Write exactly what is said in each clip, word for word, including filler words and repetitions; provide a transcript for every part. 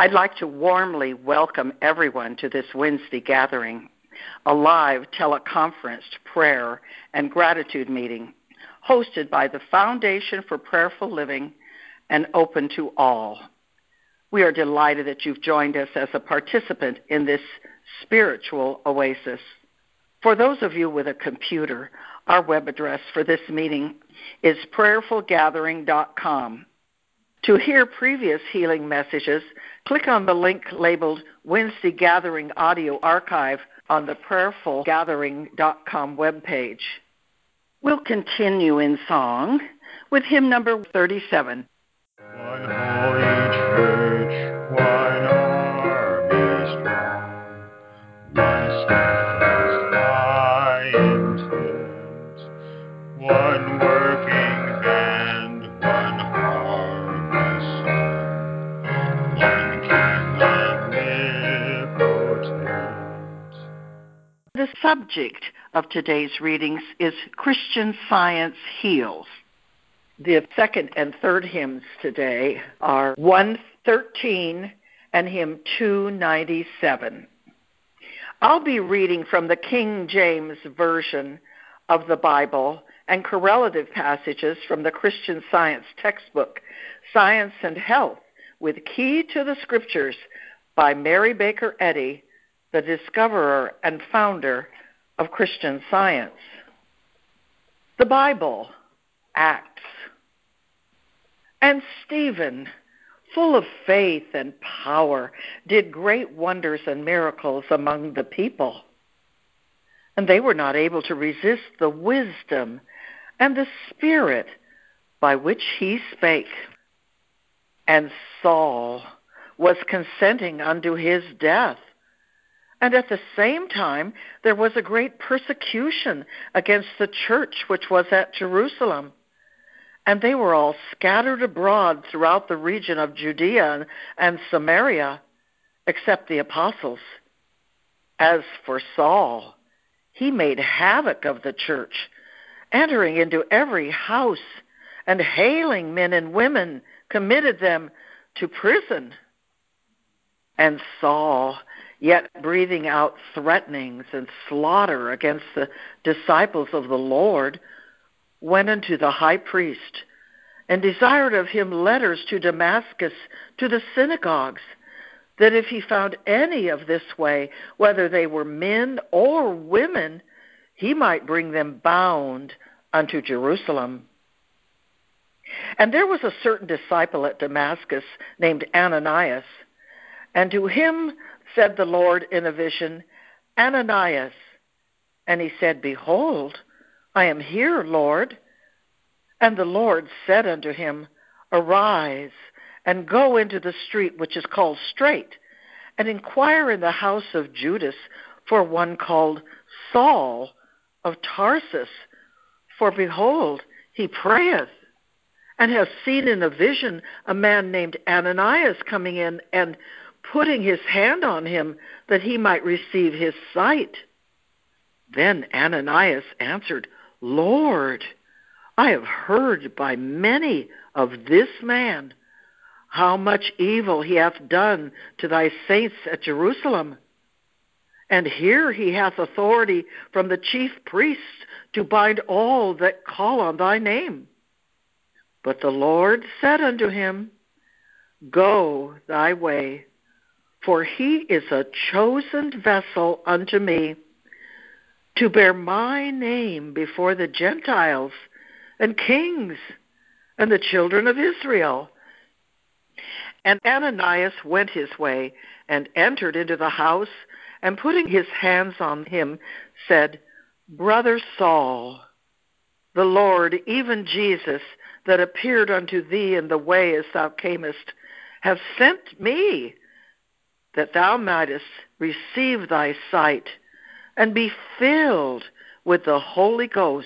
I'd like to warmly welcome everyone to this Wednesday gathering, a live teleconferenced prayer and gratitude meeting hosted by the Foundation for Prayerful Living and open to all. We are delighted that you've joined us as a participant in this spiritual oasis. For those of you with a computer, our web address for this meeting is prayerful gathering dot com. To hear previous healing messages, click on the link labeled Wednesday Gathering Audio Archive on the prayerful gathering dot com webpage. We'll continue in song with hymn number thirty-seven. One holy church, one army strong, one steadfast eye intent, one working hand, one harvest sun, one king omnipotent. The subject of today's readings is Christian Science Heals. The second and third hymns today are one thirteen and hymn two ninety-seven. I'll be reading from the King James Version of the Bible and correlative passages from the Christian Science textbook, Science and Health, with Key to the Scriptures by Mary Baker Eddy, the discoverer and founder of Christian Science. The Bible, Acts. And Stephen, full of faith and power, did great wonders and miracles among the people. And they were not able to resist the wisdom and the spirit by which he spake. And Saul was consenting unto his death. And at the same time there was a great persecution against the church which was at Jerusalem. And they were all scattered abroad throughout the region of Judea and Samaria, except the apostles. As for Saul, he made havoc of the church, entering into every house, and hailing men and women, committed them to prison. And Saul, yet breathing out threatenings and slaughter against the disciples of the Lord, went unto the high priest, and desired of him letters to Damascus, to the synagogues, that if he found any of this way, whether they were men or women, he might bring them bound unto Jerusalem. And there was a certain disciple at Damascus named Ananias, and to him said the Lord in a vision, Ananias. And he said, Behold, I am here, Lord. And the Lord said unto him, Arise, and go into the street which is called Straight, and inquire in the house of Judas for one called Saul of Tarsus. For behold, he prayeth, and hath seen in a vision a man named Ananias coming in, and putting his hand on him, that he might receive his sight. Then Ananias answered, Lord, I have heard by many of this man, how much evil he hath done to thy saints at Jerusalem. And here he hath authority from the chief priests to bind all that call on thy name. But the Lord said unto him, Go thy way, for he is a chosen vessel unto me, to bear my name before the Gentiles and kings and the children of Israel. And Ananias went his way and entered into the house, and putting his hands on him, said, Brother Saul, the Lord, even Jesus, that appeared unto thee in the way as thou camest, hath sent me, that thou mightest receive thy sight, and be filled with the Holy Ghost.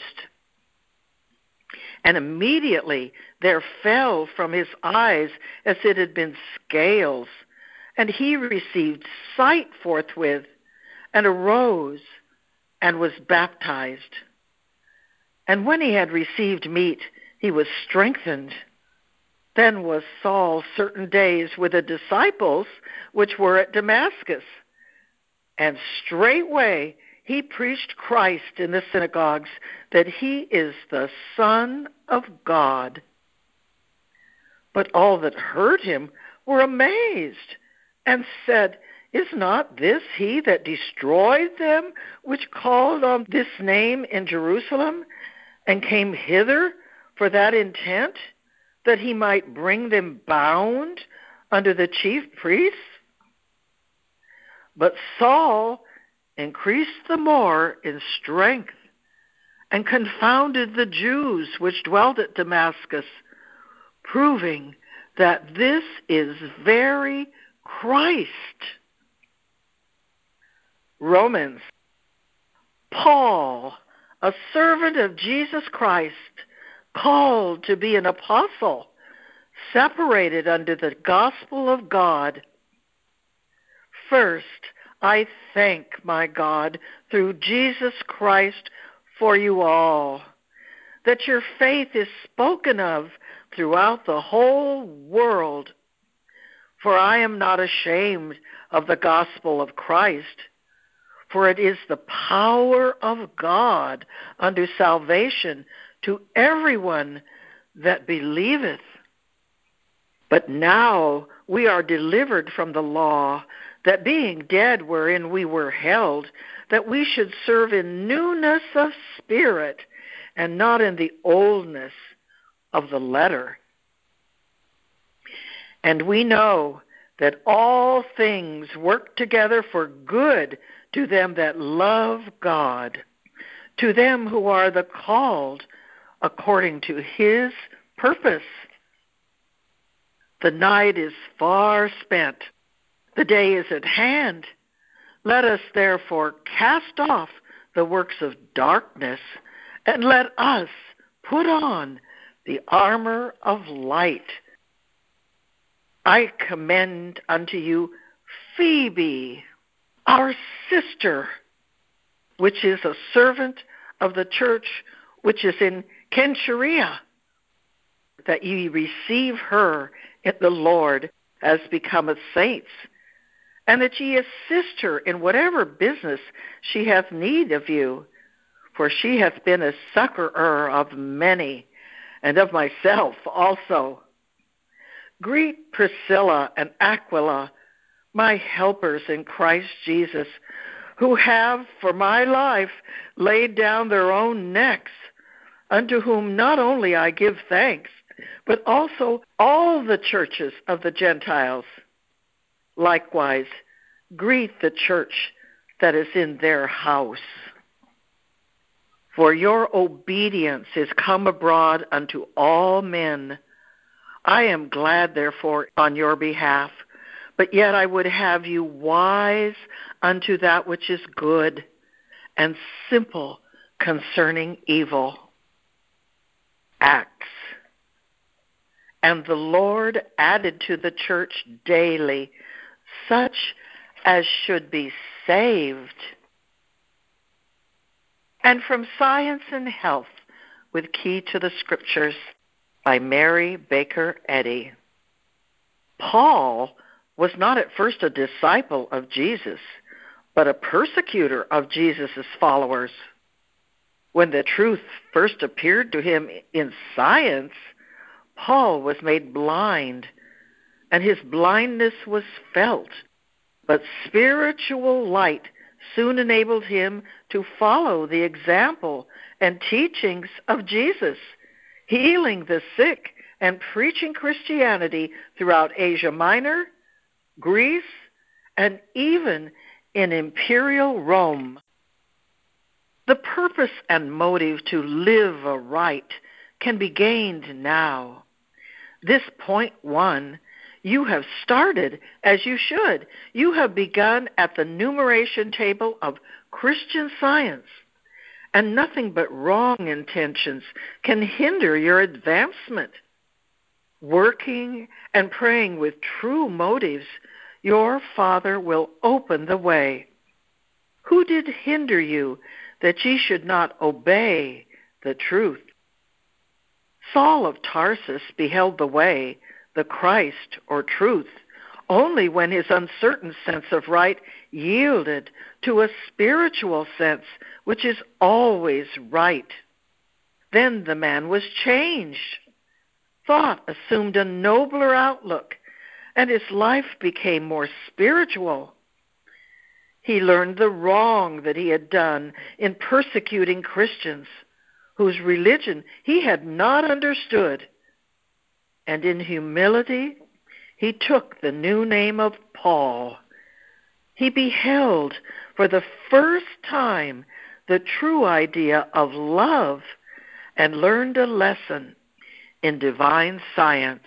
And immediately there fell from his eyes as it had been scales, and he received sight forthwith, and arose, and was baptized. And when he had received meat, he was strengthened. Then was Saul certain days with the disciples which were at Damascus, and straightway he preached Christ in the synagogues, that he is the Son of God. But all that heard him were amazed, and said, Is not this he that destroyed them which called on this name in Jerusalem, and came hither for that intent, that he might bring them bound under the chief priests? But Saul increased the more in strength, and confounded the Jews which dwelt at Damascus, proving that this is very Christ. Romans. Paul, a servant of Jesus Christ, called to be an apostle, separated unto the gospel of God. First, I thank my God through Jesus Christ for you all, that your faith is spoken of throughout the whole world. For I am not ashamed of the gospel of Christ, for it is the power of God unto salvation to everyone that believeth. But now we are delivered from the law, that being dead wherein we were held, that we should serve in newness of spirit, and not in the oldness of the letter. And we know that all things work together for good to them that love God, to them who are the called according to his purpose. The night is far spent, the day is at hand. Let us therefore cast off the works of darkness, and let us put on the armor of light. I commend unto you Phoebe, our sister, which is a servant of the church which is in Cenchrea, that ye receive her in the Lord as becometh saints, and that ye assist her in whatever business she hath need of you, for she hath been a succorer of many, and of myself also. Greet Priscilla and Aquila, my helpers in Christ Jesus, who have for my life laid down their own necks, unto whom not only I give thanks, but also all the churches of the Gentiles. Likewise, greet the church that is in their house. For your obedience is come abroad unto all men. I am glad, therefore, on your behalf, but yet I would have you wise unto that which is good, and simple concerning evil. Acts. And the Lord added to the church daily such as should be saved. And from Science and Health, with Key to the Scriptures, by Mary Baker Eddy. Paul was not at first a disciple of Jesus, but a persecutor of Jesus' followers. When the truth first appeared to him in science, Paul was made blind, and his blindness was felt. But spiritual light soon enabled him to follow the example and teachings of Jesus, healing the sick and preaching Christianity throughout Asia Minor, Greece, and even in Imperial Rome. The purpose and motive to live aright can be gained now. This point one, you have started as you should. You have begun at the numeration table of Christian Science, and nothing but wrong intentions can hinder your advancement. Working and praying with true motives, your Father will open the way. Who did hinder you that ye should not obey the truth? Saul of Tarsus beheld the way, the Christ or truth only when his uncertain sense of right yielded to a spiritual sense which is always right. Then the man was changed. Thought assumed a nobler outlook, and his life became more spiritual. He learned the wrong that he had done in persecuting Christians, whose religion he had not understood. And in humility, he took the new name of Paul. He beheld for the first time the true idea of love and learned a lesson in divine science.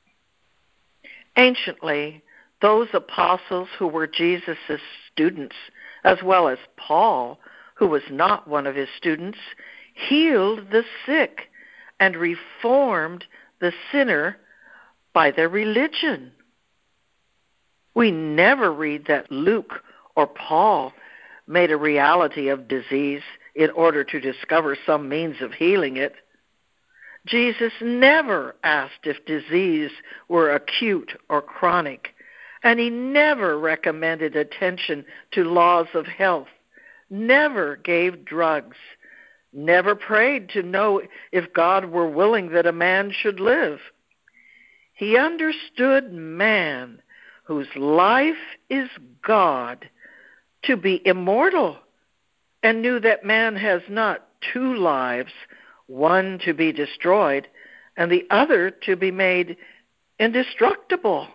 Anciently, those apostles who were Jesus' students, as well as Paul, who was not one of his students, healed the sick and reformed the sinner by their religion. We never read that Luke or Paul made a reality of disease in order to discover some means of healing it. Jesus never asked if disease were acute or chronic, and he never recommended attention to laws of health, never gave drugs, never prayed to know if God were willing that a man should live. He understood man, whose life is God, to be immortal, and knew that man has not two lives, one to be destroyed and the other to be made indestructible.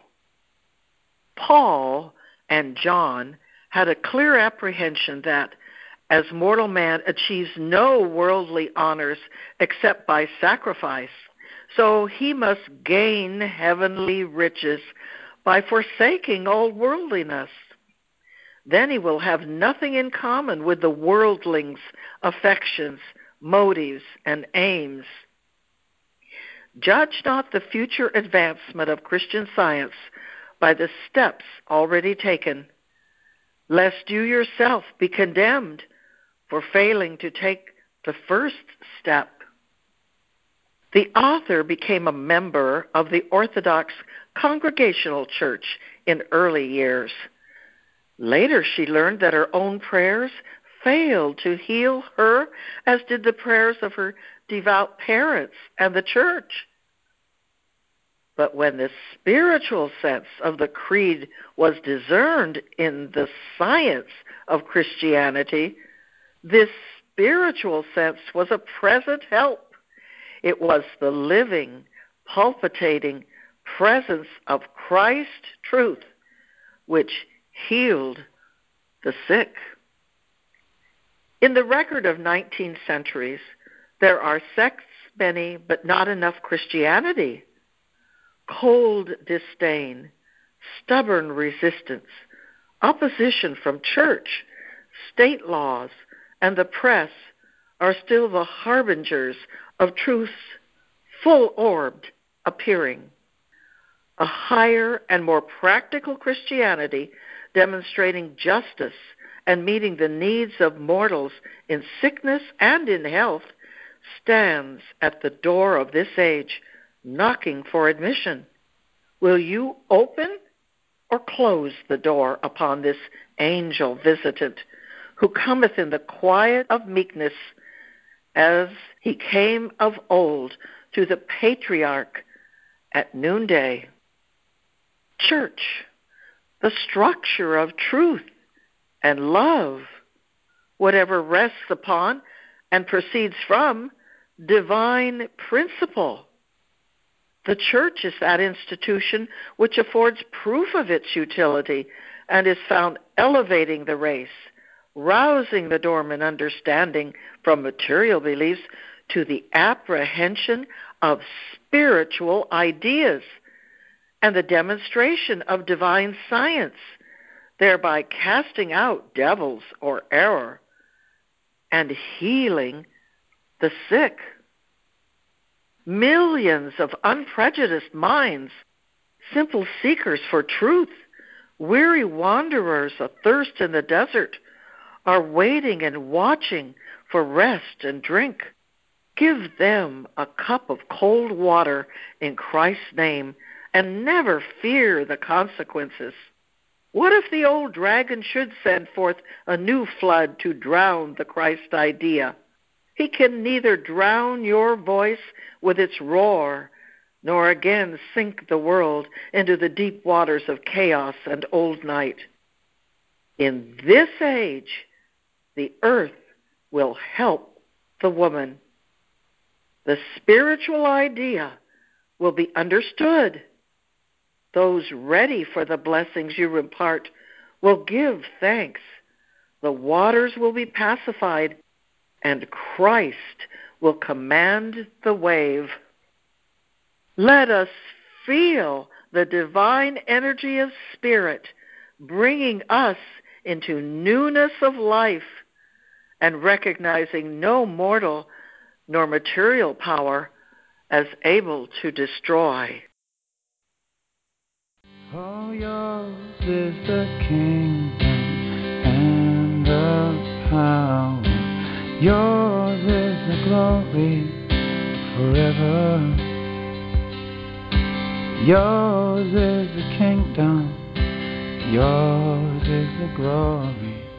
Paul and John had a clear apprehension that, as mortal man achieves no worldly honors except by sacrifice, so he must gain heavenly riches by forsaking all worldliness. Then he will have nothing in common with the worldling's affections, motives, and aims. Judge not the future advancement of Christian science by the steps already taken, lest you yourself be condemned for failing to take the first step. The author became a member of the Orthodox Congregational Church in early years. Later, she learned that her own prayers failed to heal her, as did the prayers of her devout parents and the church. But when the spiritual sense of the creed was discerned in the science of Christianity, this spiritual sense was a present help. It was the living, palpitating presence of Christ truth which healed the sick. In the record of nineteen centuries, there are sects many, but not enough Christianity. Cold disdain, stubborn resistance, opposition from church, state laws, and the press are still the harbingers of truth's full-orbed appearing. A higher and more practical Christianity, demonstrating justice and meeting the needs of mortals in sickness and in health, stands at the door of this age, knocking for admission. Will you open or close the door upon this angel visitant, who cometh in the quiet of meekness, as he came of old to the patriarch at noonday? Church, the structure of truth and love, whatever rests upon and proceeds from divine principle. The church is that institution which affords proof of its utility and is found elevating the race, rousing the dormant understanding from material beliefs to the apprehension of spiritual ideas and the demonstration of divine science, thereby casting out devils or error and healing the sick. Millions of unprejudiced minds, simple seekers for truth, weary wanderers athirst in the desert, are waiting and watching for rest and drink. Give them a cup of cold water in Christ's name and never fear the consequences. What if the old dragon should send forth a new flood to drown the Christ idea? He can neither drown your voice with its roar, nor again sink the world into the deep waters of chaos and old night. In this age, the earth will help the woman. The spiritual idea will be understood. Those ready for the blessings you impart will give thanks. The waters will be pacified, and Christ will command the wave. Let us feel the divine energy of spirit bringing us into newness of life, and recognizing no mortal nor material power as able to destroy. Oh, yours is the kingdom and the power. Yours is the glory forever. Yours is the kingdom. Yours is the glory